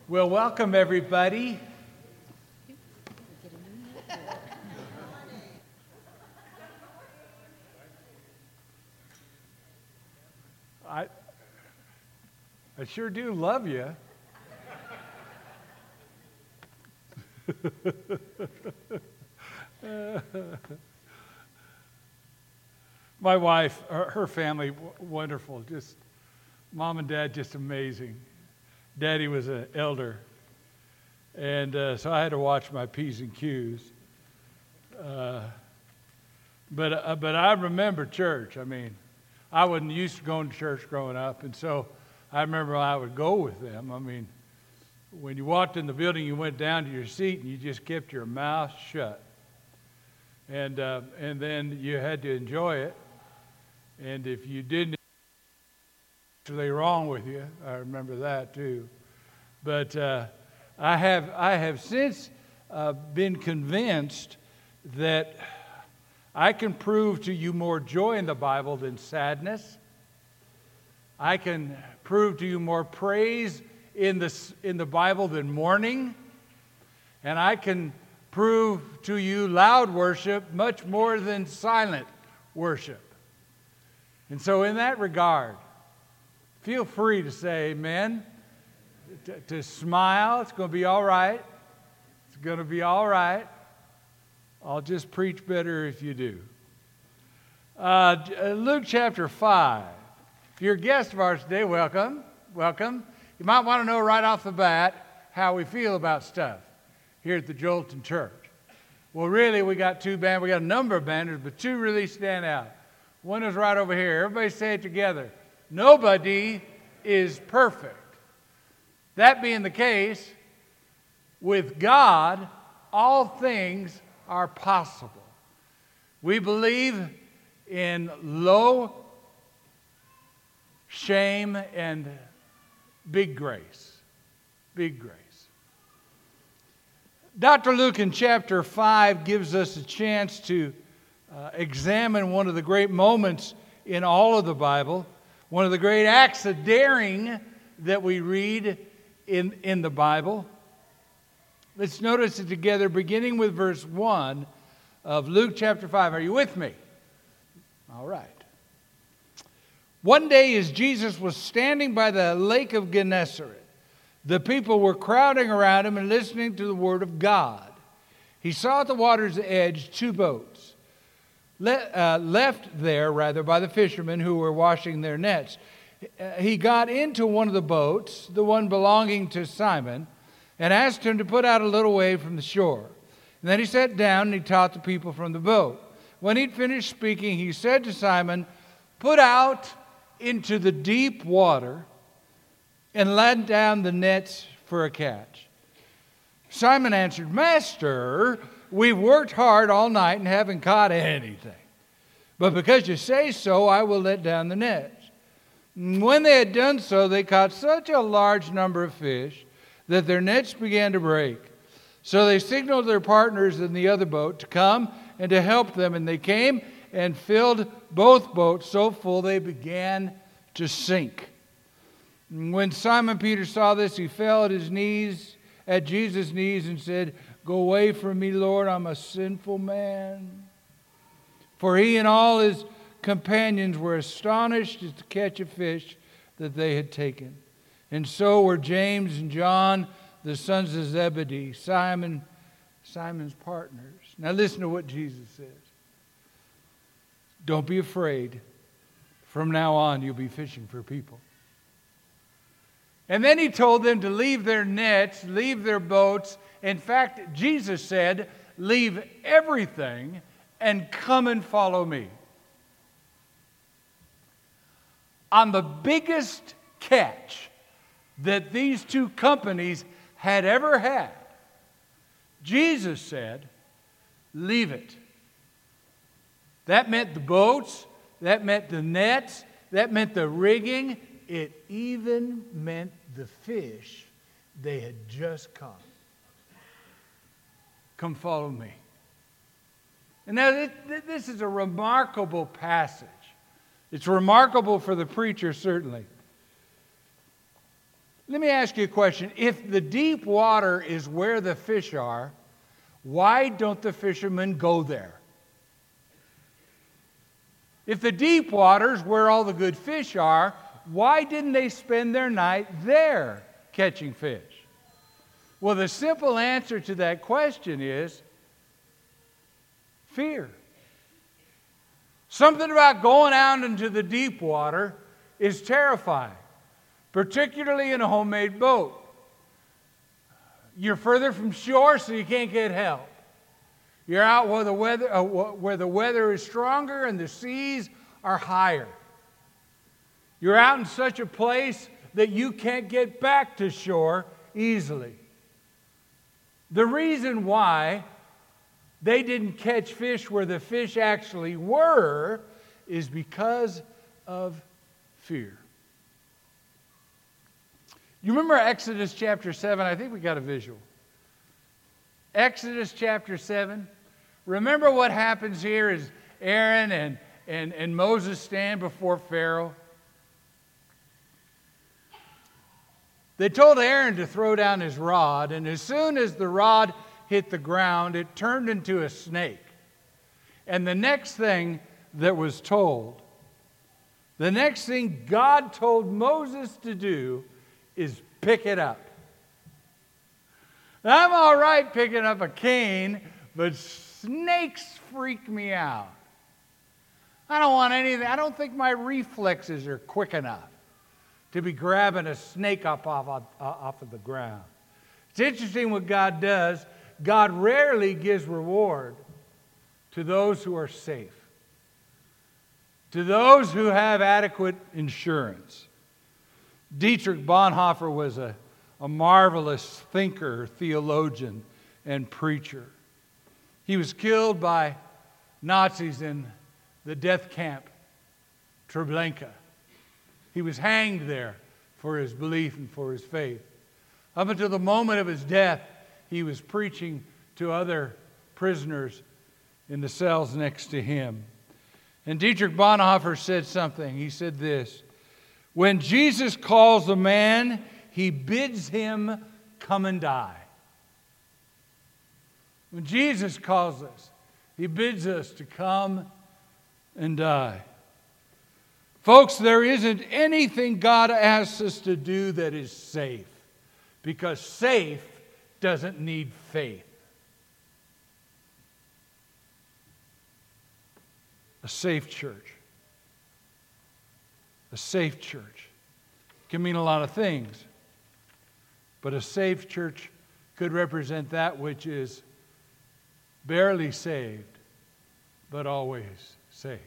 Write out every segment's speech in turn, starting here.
Well, welcome everybody. I sure do love you. My wife, her family, wonderful. Just mom and dad, just amazing. Daddy was an elder, and so I had to watch my P's and Q's. But I remember church. I mean, I wasn't used to going to church growing up, and so I remember I would go with them. I mean, when you walked in the building, you went down to your seat and you just kept your mouth shut, and then you had to enjoy it. And if you didn't, actually wrong with you. I remember that too. But I have since been convinced that I can prove to you more joy in the Bible than sadness. I can prove to you more praise in the Bible than mourning. And I can prove to you loud worship much more than silent worship. And so in that regard, feel free to say amen, to smile. It's going to be all right. It's going to be all right. I'll just preach better if you do. Luke chapter 5. If you're a guest of ours today, welcome. Welcome. You might want to know right off the bat how we feel about stuff here at the Jolton Church. Well, really, we got two banners. We got a number of banners, but two really stand out. One is right over here. Everybody say it together. Nobody is perfect. That being the case, with God, all things are possible. We believe in low shame and big grace. Big grace. Dr. Luke in chapter 5 gives us a chance to examine one of the great moments in all of the Bible, one of the great acts of daring that we read in the Bible. Let's notice it together, beginning with verse 1 of Luke chapter 5. Are you with me? All right. One day as Jesus was standing by the lake of Gennesaret, the people were crowding around him and listening to the word of God. He saw at the water's edge two boats, left there by the fishermen who were washing their nets. He got into one of the boats, the one belonging to Simon, and asked him to put out a little way from the shore. And then he sat down and he taught the people from the boat. When he'd finished speaking, he said to Simon, "Put out into the deep water and let down the nets for a catch." Simon answered, "Master, we've worked hard all night and haven't caught anything. But because you say so, I will let down the nets." And when they had done so, they caught such a large number of fish that their nets began to break. So they signaled their partners in the other boat to come and to help them. And they came and filled both boats so full they began to sink. And when Simon Peter saw this, he fell at Jesus' knees and said, "Go away from me, Lord, I'm a sinful man." For he and all his companions were astonished at the catch of fish that they had taken. And so were James and John, the sons of Zebedee, Simon's partners. Now listen to what Jesus says. Don't be afraid. From now on, you'll be fishing for people. And then he told them to leave their nets, leave their boats. In fact, Jesus said, leave everything and come and follow me. On the biggest catch that these two companies had ever had, Jesus said, leave it. That meant the boats, that meant the nets, that meant the rigging. It even meant the fish they had just caught. Come follow me. And now this is a remarkable passage. It's remarkable for the preacher, certainly. Let me ask you a question. If the deep water is where the fish are, why don't the fishermen go there? If the deep water is where all the good fish are, why didn't they spend their night there catching fish? Well, the simple answer to that question is fear. Something about going out into the deep water is terrifying, particularly in a homemade boat. You're further from shore, so you can't get help. You're out where the weather is stronger and the seas are higher. You're out in such a place that you can't get back to shore easily. The reason why they didn't catch fish where the fish actually were is because of fear. You remember Exodus chapter 7? I think we got a visual. Exodus chapter 7. Remember what happens here is Aaron and Moses stand before Pharaoh. They told Aaron to throw down his rod, and as soon as the rod hit the ground, it turned into a snake. And the next thing that was told, the next thing God told Moses to do is pick it up. Now, I'm all right picking up a cane, but snakes freak me out. I don't want anything. I don't think my reflexes are quick enough to be grabbing a snake up off of the ground. It's interesting what God does. God rarely gives reward to those who are safe, to those who have adequate insurance. Dietrich Bonhoeffer was a marvelous thinker, theologian, and preacher. He was killed by Nazis in the death camp, Treblinka. He was hanged there for his belief and for his faith. Up until the moment of his death, he was preaching to other prisoners in the cells next to him. And Dietrich Bonhoeffer said something. He said this: when Jesus calls a man, he bids him come and die. When Jesus calls us, he bids us to come and die. Folks, there isn't anything God asks us to do that is safe, because safe doesn't need faith. A safe church. A safe church can mean a lot of things, but a safe church could represent that which is barely saved, but always safe.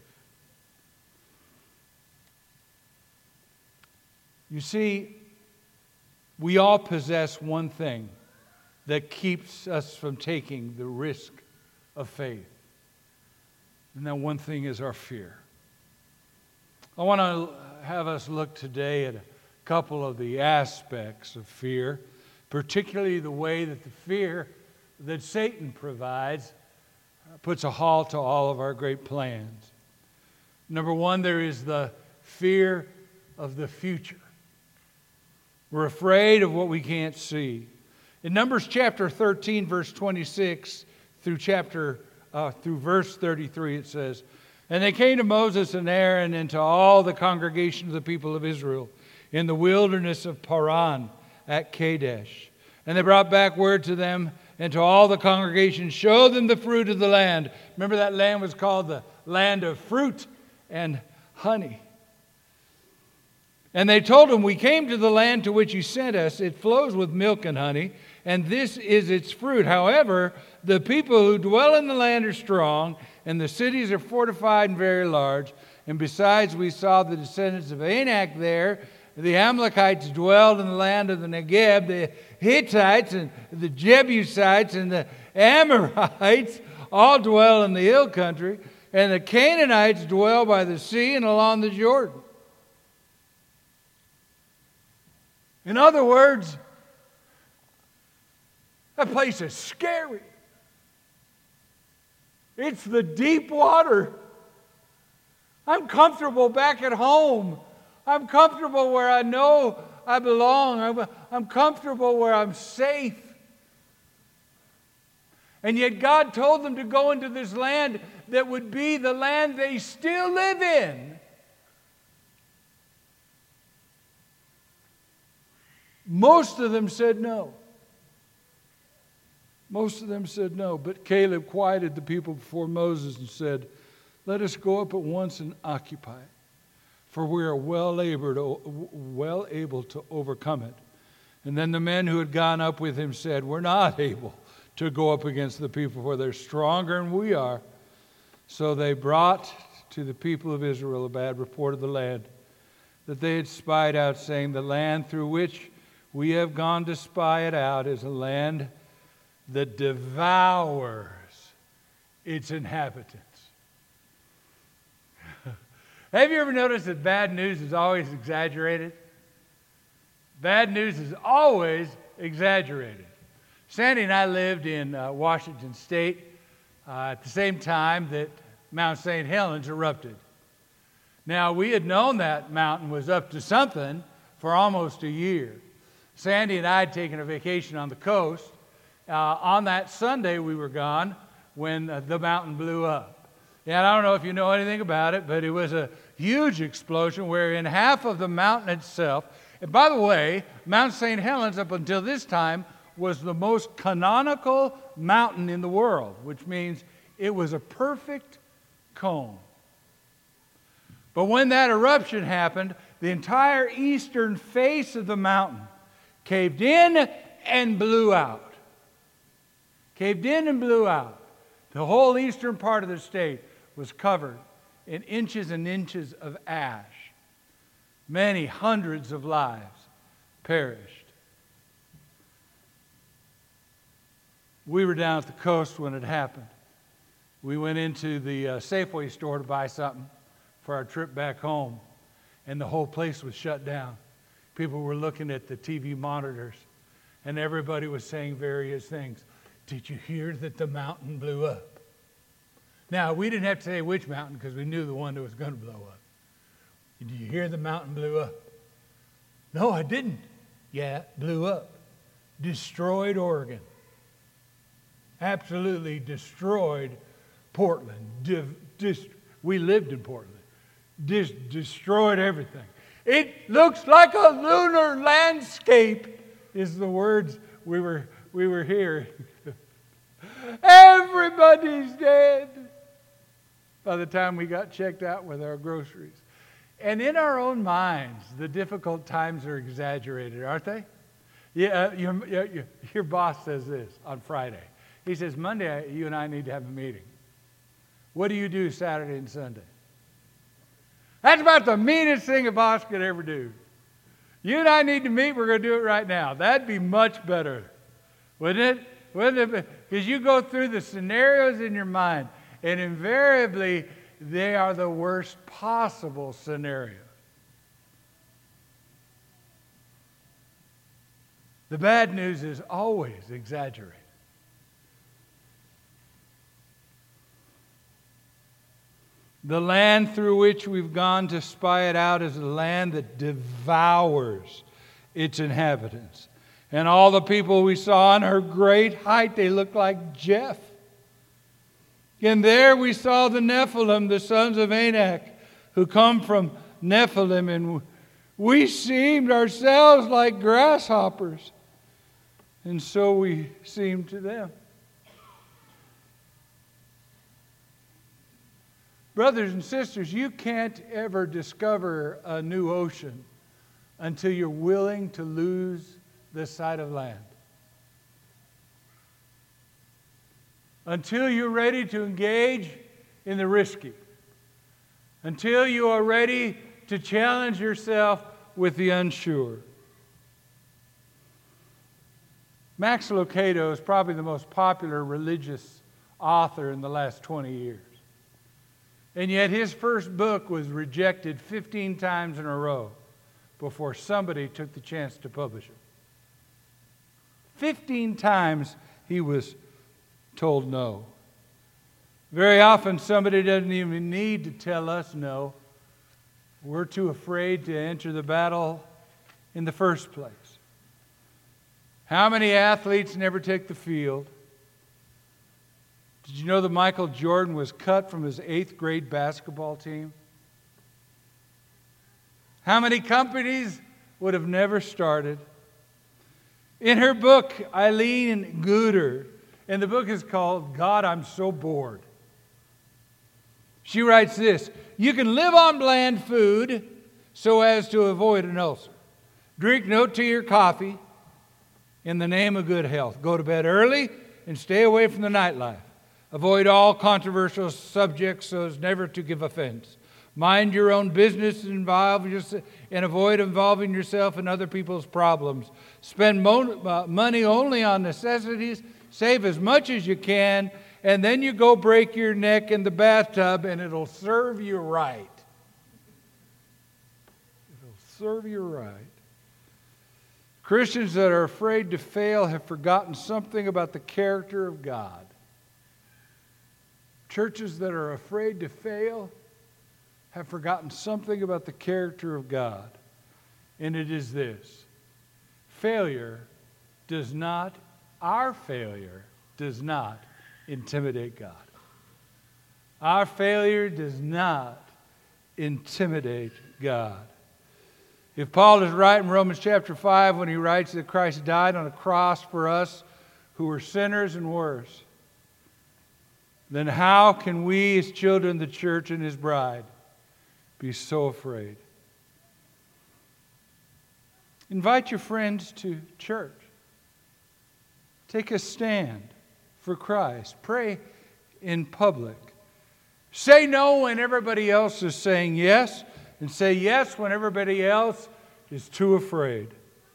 You see, we all possess one thing that keeps us from taking the risk of faith. And that one thing is our fear. I want to have us look today at a couple of the aspects of fear, particularly the way that the fear that Satan provides puts a halt to all of our great plans. Number one, there is the fear of the future. We're afraid of what we can't see. In Numbers chapter 13, verse 26 through verse 33, it says, and they came to Moses and Aaron and to all the congregation of the people of Israel in the wilderness of Paran at Kadesh. And they brought back word to them and to all the congregation, show them the fruit of the land. Remember, that land was called the land of fruit and honey. And they told him, we came to the land to which you sent us. It flows with milk and honey, and this is its fruit. However, the people who dwell in the land are strong, and the cities are fortified and very large. And besides, we saw the descendants of Anak there. The Amalekites dwelled in the land of the Negeb. The Hittites and the Jebusites and the Amorites all dwell in the hill country. And the Canaanites dwell by the sea and along the Jordan. In other words, that place is scary. It's the deep water. I'm comfortable back at home. I'm comfortable where I know I belong. I'm comfortable where I'm safe. And yet God told them to go into this land that would be the land they still live in. Most of them said no. Most of them said no. But Caleb quieted the people before Moses and said, "Let us go up at once and occupy it, for we are well able to overcome it." And then the men who had gone up with him said, "We're not able to go up against the people, for they're stronger than we are." So they brought to the people of Israel a bad report of the land that they had spied out, saying, "The land through which we have gone to spy it out is a land that devours its inhabitants." Have you ever noticed that bad news is always exaggerated? Bad news is always exaggerated. Sandy and I lived in Washington State at the same time that Mount St. Helens erupted. Now, we had known that mountain was up to something for almost a year. Sandy and I had taken a vacation on the coast. On that Sunday, we were gone when the mountain blew up. And I don't know if you know anything about it, but it was a huge explosion wherein half of the mountain itself, and by the way, Mount St. Helens up until this time was the most canonical mountain in the world, which means it was a perfect cone. But when that eruption happened, the entire eastern face of the mountain caved in and blew out. Caved in and blew out. The whole eastern part of the state was covered in inches and inches of ash. Many hundreds of lives perished. We were down at the coast when it happened. We went into the Safeway store to buy something for our trip back home, and the whole place was shut down. People were looking at the TV monitors, and everybody was saying various things. "Did you hear that the mountain blew up?" Now, we didn't have to say which mountain because we knew the one that was going to blow up. "Did you hear the mountain blew up?" "No, I didn't." "Yeah, it blew up. Destroyed Oregon. Absolutely destroyed Portland. We lived in Portland. Destroyed everything. It looks like a lunar landscape," is the words we were hearing. Everybody's dead by the time we got checked out with our groceries. And in our own minds, the difficult times are exaggerated, aren't they? Yeah, your boss says this on Friday. He says, "Monday, you and I need to have a meeting. What do you do Saturday and Sunday?" That's about the meanest thing a boss could ever do. "You and I need to meet. We're going to do it right now." That'd be much better, wouldn't it? Wouldn't it? Because you go through the scenarios in your mind, and invariably, they are the worst possible scenario. The bad news is always exaggerated. The land through which we've gone to spy it out is a land that devours its inhabitants. And all the people we saw on her great height, they looked like Jeff. And there we saw the Nephilim, the sons of Anak, who come from Nephilim, and we seemed ourselves like grasshoppers. And so we seemed to them. Brothers and sisters, you can't ever discover a new ocean until you're willing to lose the sight of land. Until you're ready to engage in the risky. Until you are ready to challenge yourself with the unsure. Max Lucado is probably the most popular religious author in the last 20 years. And yet his first book was rejected 15 times in a row before somebody took the chance to publish it. 15 times he was told no. Very often somebody doesn't even need to tell us no. We're too afraid to enter the battle in the first place? How many athletes never take the field? Did you know that Michael Jordan was cut from his 8th grade basketball team? How many companies would have never started? In her book, Eileen Guder, and the book is called God, I'm So Bored. She writes this: you can live on bland food so as to avoid an ulcer. Drink no tea or coffee in the name of good health. Go to bed early and stay away from the nightlife. Avoid all controversial subjects so as never to give offense. Mind your own business and avoid involving yourself in other people's problems. Spend money only on necessities. Save as much as you can, and then you go break your neck in the bathtub, and it'll serve you right. It'll serve you right. Christians that are afraid to fail have forgotten something about the character of God. Churches that are afraid to fail have forgotten something about the character of God. And it is this: our failure does not intimidate God. Our failure does not intimidate God. If Paul is right in Romans chapter 5 when he writes that Christ died on a cross for us who were sinners and worse, then how can we as children of the church and His bride be so afraid? Invite your friends to church. Take a stand for Christ. Pray in public. Say no when everybody else is saying yes, and say yes when everybody else is too afraid.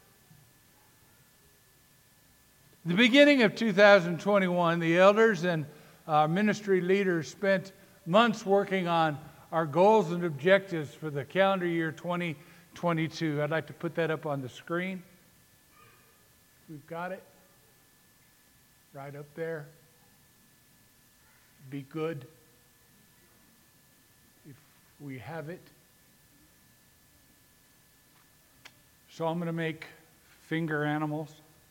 At the beginning of 2021, the elders and ministry leaders spent months working on our goals and objectives for the calendar year 2022. I'd like to put that up on the screen. We've got it right up there. Be good if we have it. So I'm going to make finger animals.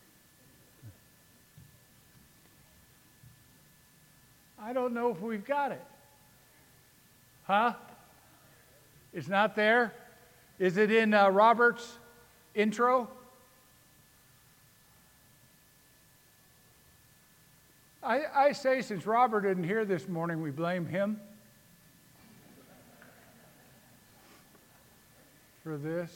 I don't know if we've got it. Huh? It's not there? Is it in Robert's intro? I say, since Robert isn't here this morning, we blame him for this.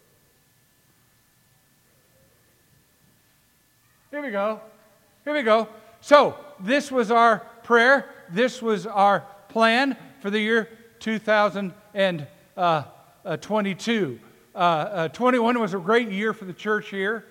Here we go. Here we go. So, this was our prayer. This was our plan for the year 2022. 21 was a great year for the church here.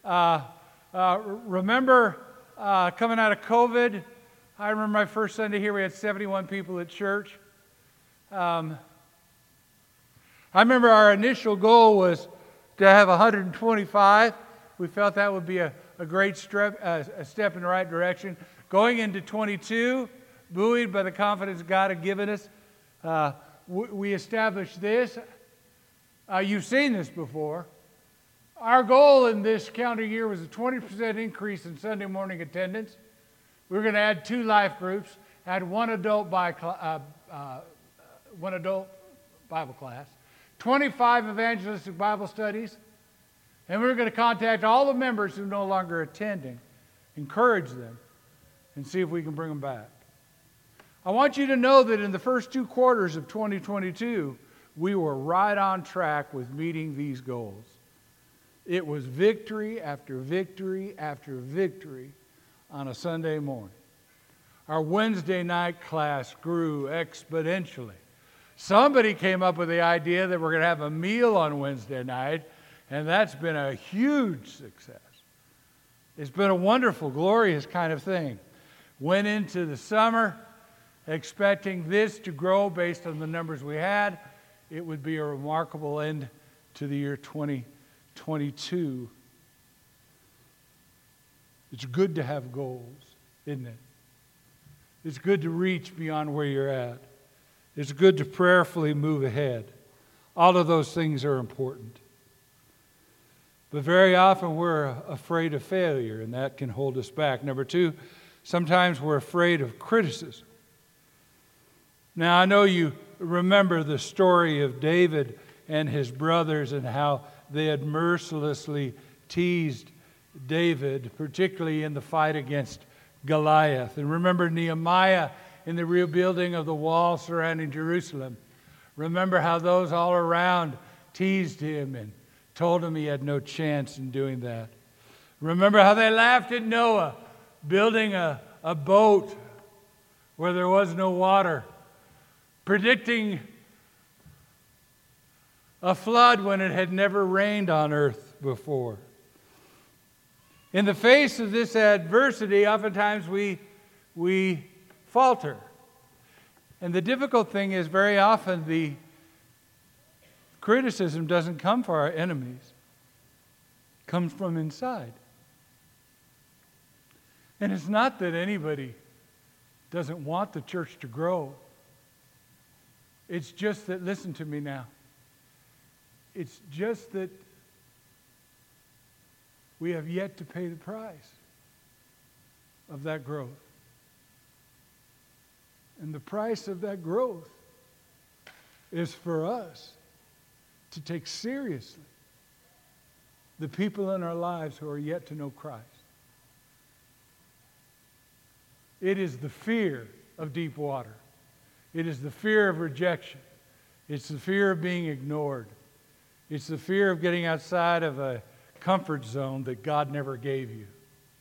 Remember coming out of COVID, I remember my first Sunday here, we had 71 people at church. I remember our initial goal was to have 125. We felt that would be a great step in the right direction. Going into 22, buoyed by the confidence God had given us, we established this. You've seen this before. Our goal in this calendar year was a 20% increase in Sunday morning attendance. We were going to add 2 life groups, add one adult Bible class, 25 evangelistic Bible studies, and we were going to contact all the members who are no longer attending, encourage them, and see if we can bring them back. I want you to know that in the first 2 quarters of 2022, we were right on track with meeting these goals. It was victory after victory after victory on a Sunday morning. Our Wednesday night class grew exponentially. Somebody came up with the idea that we're going to have a meal on Wednesday night, and that's been a huge success. It's been a wonderful, glorious kind of thing. Went into the summer expecting this to grow based on the numbers we had. It would be a remarkable end to the year 2022. It's good to have goals, isn't it? It's good to reach beyond where you're at. It's good to prayerfully move ahead. All of those things are important. But very often we're afraid of failure, and that can hold us back. Number two, sometimes we're afraid of criticism. Now, I know you remember the story of David and his brothers and how they had mercilessly teased David, particularly in the fight against Goliath. And remember Nehemiah in the rebuilding of the wall surrounding Jerusalem. Remember how those all around teased him and told him he had no chance in doing that. Remember how they laughed at Noah building a boat where there was no water, predicting a flood when it had never rained on earth before. In the face of this adversity, oftentimes we falter. And the difficult thing is very often the criticism doesn't come from our enemies. It comes from inside. And it's not that anybody doesn't want the church to grow. It's just that, listen to me now, it's just that we have yet to pay the price of that growth. And the price of that growth is for us to take seriously the people in our lives who are yet to know Christ. It is the fear of deep water. It is the fear of rejection. It's the fear of being ignored. It's the fear of getting outside of a comfort zone that God never gave you.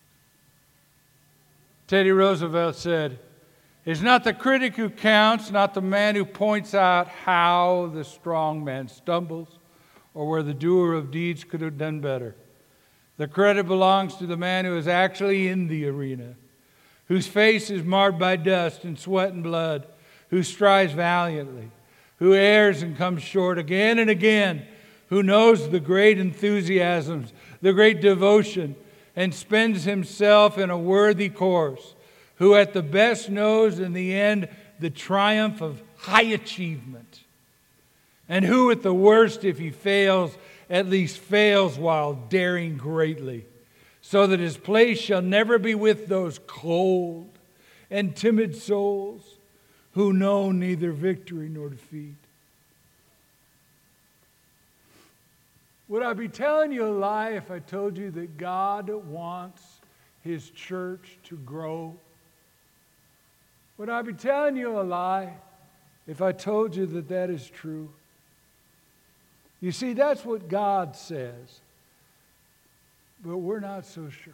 Teddy Roosevelt said, "It's not the critic who counts, not the man who points out how the strong man stumbles or where the doer of deeds could have done better. The credit belongs to the man who is actually in the arena, whose face is marred by dust and sweat and blood, who strives valiantly, who errs and comes short again and again, who knows the great enthusiasms, the great devotion, and spends himself in a worthy course, who at the best knows in the end the triumph of high achievement, and who at the worst, if he fails, at least fails while daring greatly, so that his place shall never be with those cold and timid souls who know neither victory nor defeat." Would I be telling you a lie if I told you that God wants His church to grow? Would I be telling you a lie if I told you that that is true? You see, that's what God says, but we're not so sure.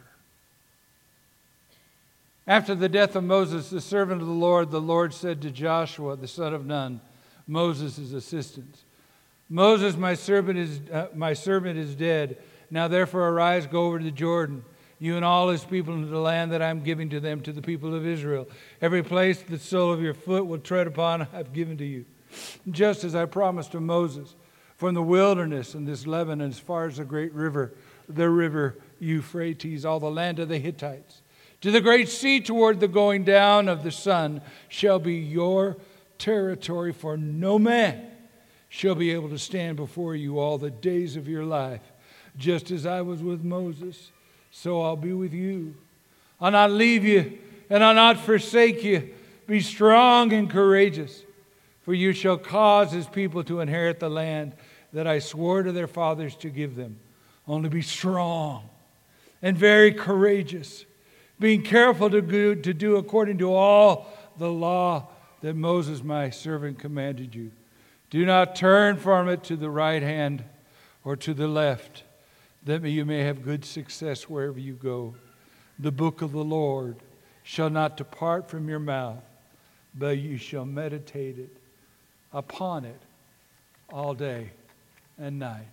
After the death of Moses, the servant of the Lord said to Joshua, the son of Nun, Moses' assistant, "Moses, my servant is dead. Now therefore arise, go over to the Jordan, you and all his people, into the land that I am giving to them, to the people of Israel. Every place the sole of your foot will tread upon, I have given to you, just as I promised to Moses. From the wilderness and this Lebanon, as far as the great river, the river Euphrates, all the land of the Hittites, to the great sea toward the going down of the sun, shall be your territory, for no man shall be able to stand before you all the days of your life. Just as I was with Moses, so I'll be with you. I'll not leave you, and I'll not forsake you. Be strong and courageous, for you shall cause his people to inherit the land that I swore to their fathers to give them. Only be strong and very courageous, being careful to do according to all the law that Moses my servant commanded you. Do not turn from it to the right hand or to the left, that you may have good success wherever you go. The book of the Lord shall not depart from your mouth, but you shall meditate upon it all day and night."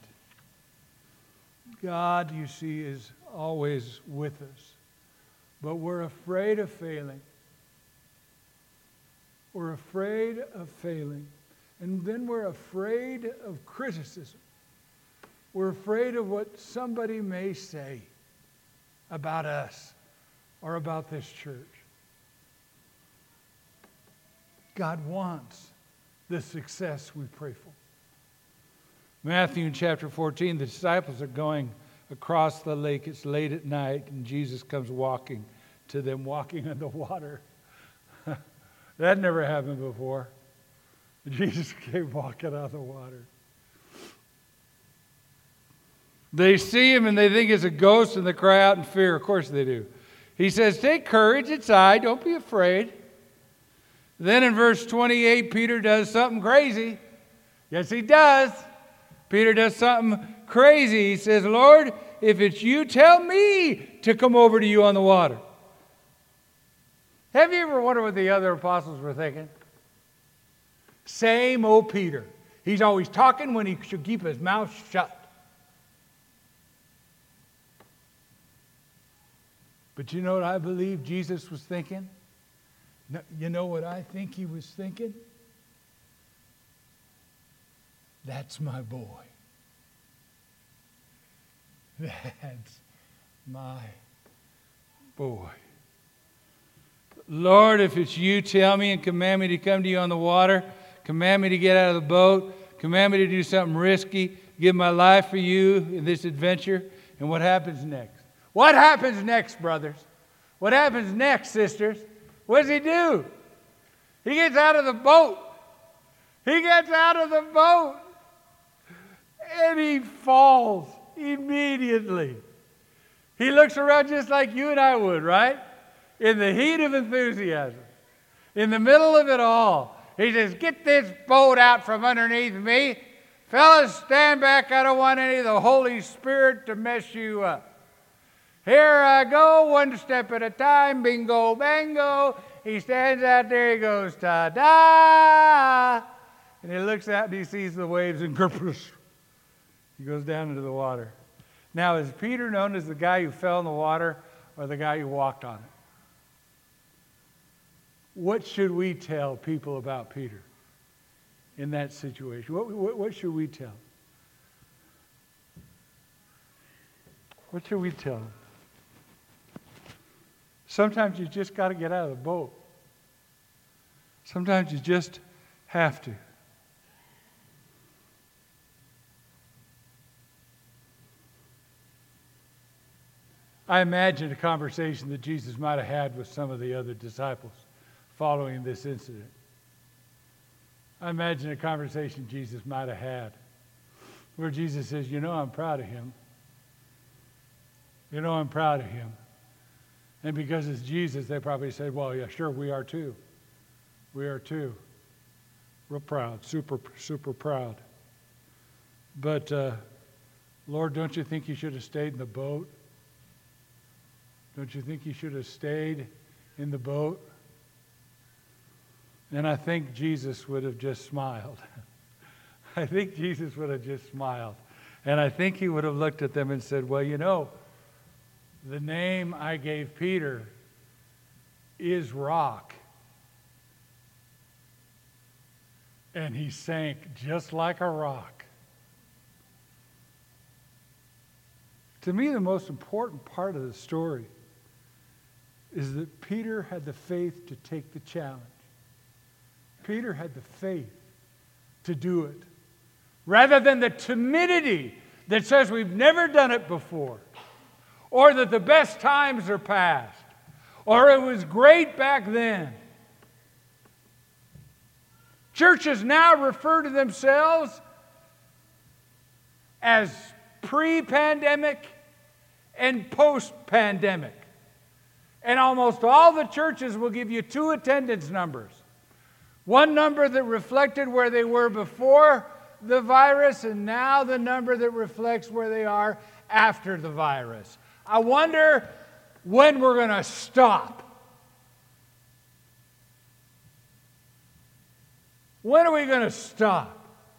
God, you see, is always with us, but we're afraid of failing. We're afraid of failing. And then we're afraid of criticism. We're afraid of what somebody may say about us or about this church. God wants the success we pray for. Matthew chapter 14, the disciples are going across the lake. It's late at night, and Jesus comes walking to them, walking on the water. That never happened before. Jesus came walking on the water. They see him and they think it's a ghost and they cry out in fear. Of course they do. He says, take courage, it's I, don't be afraid. Then in verse 28, Peter does something crazy. Yes, he does. Peter does something crazy. He says, Lord, if it's you, tell me to come over to you on the water. Have you ever wondered what the other apostles were thinking? Same old Peter. He's always talking when he should keep his mouth shut. But you know what I believe Jesus was thinking? You know what I think he was thinking? That's my boy. That's my boy. Lord, if it's you, tell me and command me to come to you on the water. Command me to get out of the boat. Command me to do something risky. Give my life for you in this adventure. And what happens next? What happens next, brothers? What happens next, sisters? What does he do? He gets out of the boat. He gets out of the boat. And he falls immediately. He looks around just like you and I would, right? In the heat of enthusiasm. In the middle of it all. He says, get this boat out from underneath me. Fellas, stand back. I don't want any of the Holy Spirit to mess you up. Here I go, one step at a time, bingo, bango. He stands out there, he goes, ta-da! And he looks out and he sees the waves and he goes down into the water. Now, is Peter known as the guy who fell in the water or the guy who walked on it? What should we tell people about Peter in that situation? What should we tell? What should we tell them? Sometimes you just got to get out of the boat. Sometimes you just have to. I imagine a conversation that Jesus might have had with some of the other disciples following this incident. I imagine a conversation Jesus might have had where Jesus says, you know, I'm proud of him. You know, I'm proud of him. And because it's Jesus, they probably said, well, yeah, sure, we are too. We are too. Real proud, super, super proud. But, Lord, don't you think you should have stayed in the boat? Don't you think you should have stayed in the boat? And I think Jesus would have just smiled. I think Jesus would have just smiled. And I think he would have looked at them and said, well, you know, the name I gave Peter is Rock. And he sank just like a rock. To me, the most important part of the story is that Peter had the faith to take the challenge. Peter had the faith to do it. Rather than the timidity that says we've never done it before. Or that the best times are past. Or it was great back then. Churches now refer to themselves as pre-pandemic and post-pandemic. And almost all the churches will give you two attendance numbers. One number that reflected where they were before the virus, and now the number that reflects where they are after the virus. I wonder when we're going to stop. When are we going to stop?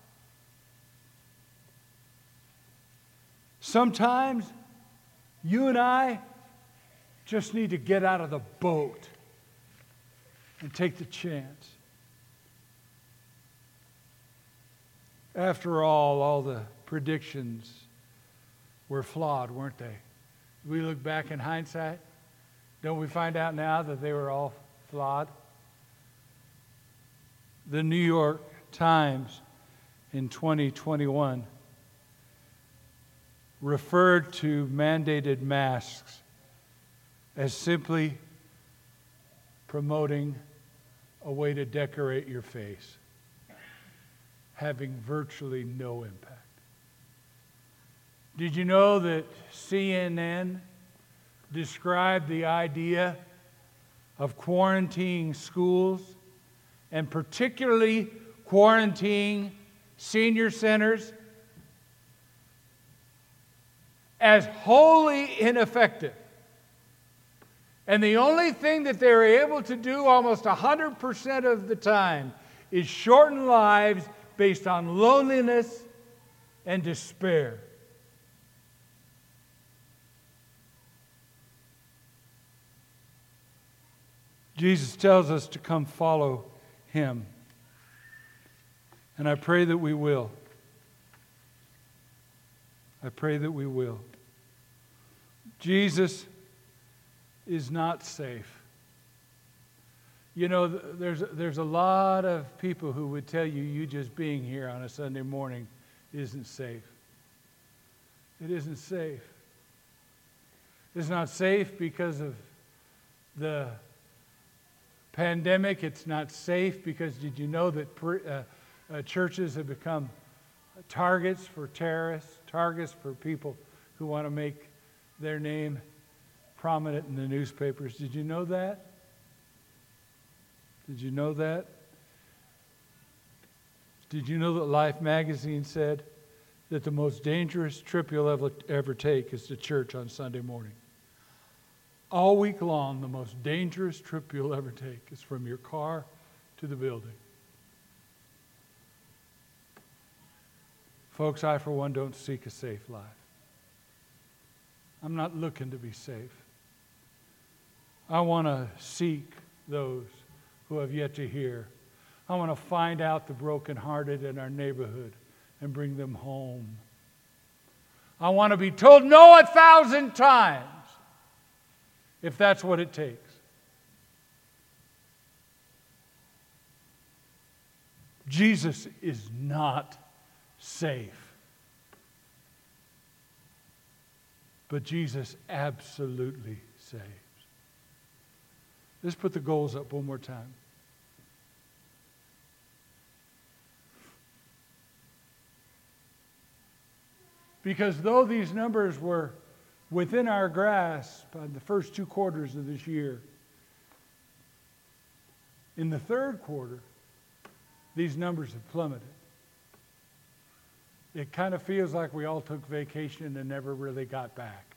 Sometimes you and I just need to get out of the boat and take the chance. After all the predictions were flawed, weren't they? We look back in hindsight, don't we find out now that they were all flawed? The New York Times in 2021 referred to mandated masks as simply promoting a way to decorate your face, having virtually no impact. Did you know that CNN described the idea of quarantining schools, and particularly quarantining senior centers, as wholly ineffective? And the only thing that they're able to do almost 100% of the time is shorten lives based on loneliness and despair. Jesus tells us to come follow Him. And I pray that we will. I pray that we will. Jesus is not safe. You know, there's a lot of people who would tell you just being here on a Sunday morning isn't safe. It isn't safe. It's not safe because of the pandemic. It's not safe because did you know that churches have become targets for terrorists, targets for people who want to make their name prominent in the newspapers? Did you know that? Did you know that? Did you know that Life magazine said that the most dangerous trip you'll ever take is to church on Sunday morning? All week long, the most dangerous trip you'll ever take is from your car to the building. Folks, I for one don't seek a safe life. I'm not looking to be safe. I want to seek those who have yet to hear. I want to find out the brokenhearted in our neighborhood and bring them home. I want to be told no 1,000 times if that's what it takes. Jesus is not safe. But Jesus absolutely saves. Let's put the goals up one more time. Because though these numbers were within our grasp on the first 2 quarters of this year, in the third quarter, these numbers have plummeted. It kind of feels like we all took vacation and never really got back.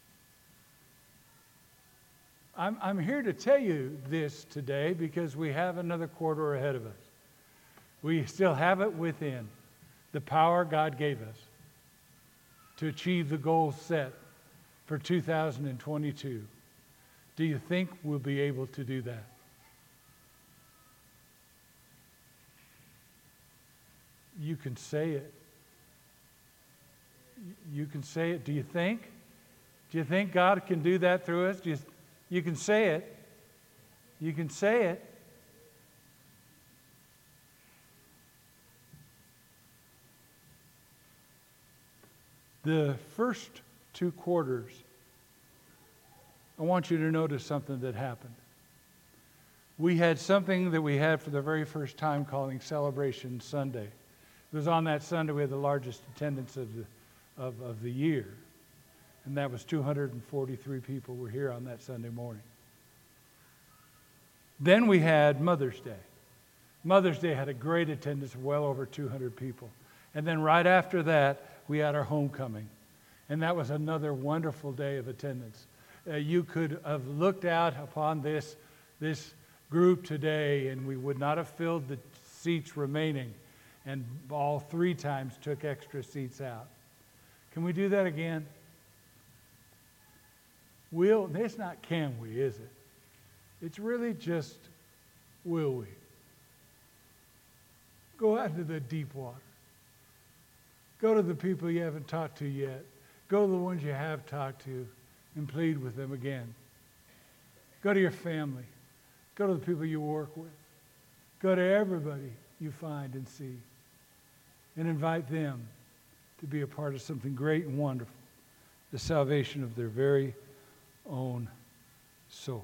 I'm here to tell you this today because we have another quarter ahead of us. We still have it within the power God gave us to achieve the goals set for 2022. Do you think we'll be able to do that? You can say it. You can say it. Do you think? Do you think God can do that through us? You can say it. You can say it. The first 2 quarters, I want you to notice something that happened. We had something that we had for the very first time calling Celebration Sunday. It was on that Sunday we had the largest attendance of the year. And that was 243 people were here on that Sunday morning. Then we had Mother's Day. Mother's Day had a great attendance of well over 200 people. And then right after that, we had our homecoming. And that was another wonderful day of attendance. You could have looked out upon this group today, and we would not have filled the seats remaining, and all 3 times took extra seats out. Can we do that again? It's not can we, is it? It's really just will we? Go out into the deep water. Go to the people you haven't talked to yet. Go to the ones you have talked to and plead with them again. Go to your family. Go to the people you work with. Go to everybody you find and see and invite them to be a part of something great and wonderful the salvation of their very own souls.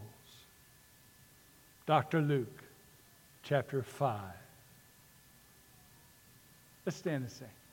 Dr. Luke, chapter 5. Let's stand and sing.